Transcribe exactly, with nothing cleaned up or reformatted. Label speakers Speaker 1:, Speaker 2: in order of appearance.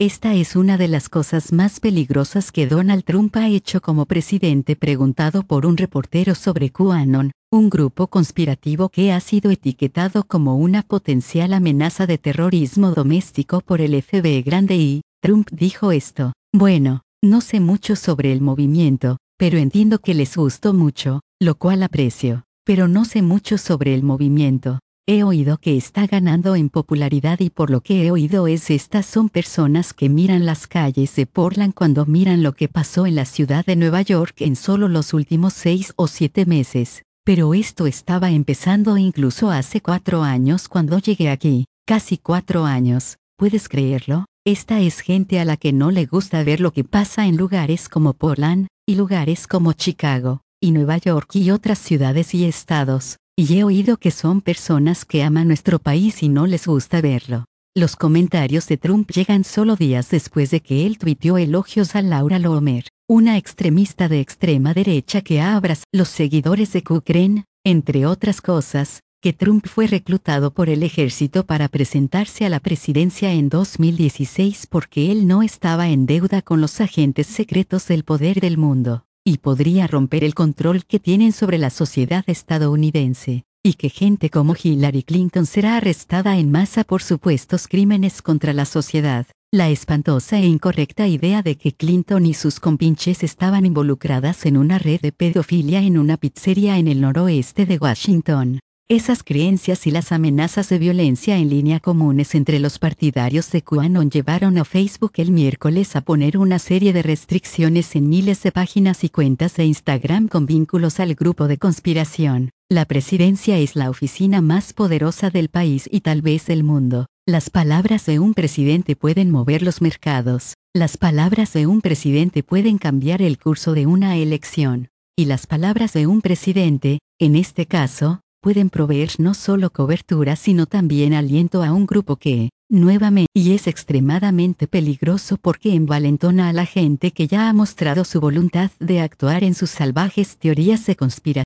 Speaker 1: Esta es una de las cosas más peligrosas que Donald Trump ha hecho como presidente. Preguntado por un reportero sobre QAnon, un grupo conspirativo que ha sido etiquetado como una potencial amenaza de terrorismo doméstico por el F B I grande y, Trump dijo esto: bueno, no sé mucho sobre el movimiento, pero entiendo que les gustó mucho, lo cual aprecio, pero no sé mucho sobre el movimiento. He oído que está ganando en popularidad y por lo que he oído es estas son personas que miran las calles de Portland cuando miran lo que pasó en la ciudad de Nueva York en solo los últimos seis o siete meses. Pero esto estaba empezando incluso hace cuatro años cuando llegué aquí, casi cuatro años, ¿puedes creerlo? Esta es gente a la que no le gusta ver lo que pasa en lugares como Portland, y lugares como Chicago, y Nueva York y otras ciudades y estados. Y he oído que son personas que aman nuestro país y no les gusta verlo. Los comentarios de Trump llegan solo días después de que él tuiteó elogios a Laura Loomer, una extremista de extrema derecha que ha abrazado a los seguidores de Q creen, entre otras cosas, que Trump fue reclutado por el ejército para presentarse a la presidencia en dos mil dieciséis porque él no estaba en deuda con los agentes secretos del poder del mundo, y podría romper el control que tienen sobre la sociedad estadounidense, y que gente como Hillary Clinton será arrestada en masa por supuestos crímenes contra la sociedad. La espantosa e incorrecta idea de que Clinton y sus compinches estaban involucradas en una red de pedofilia en una pizzería en el noroeste de Washington. Esas creencias y las amenazas de violencia en línea comunes entre los partidarios de QAnon llevaron a Facebook el miércoles a poner una serie de restricciones en miles de páginas y cuentas de Instagram con vínculos al grupo de conspiración. La presidencia es la oficina más poderosa del país y tal vez del mundo. Las palabras de un presidente pueden mover los mercados. Las palabras de un presidente pueden cambiar el curso de una elección. Y las palabras de un presidente, en este caso, pueden proveer no solo cobertura sino también aliento a un grupo que, nuevamente, y es extremadamente peligroso porque envalentona a la gente que ya ha mostrado su voluntad de actuar en sus salvajes teorías de conspiración.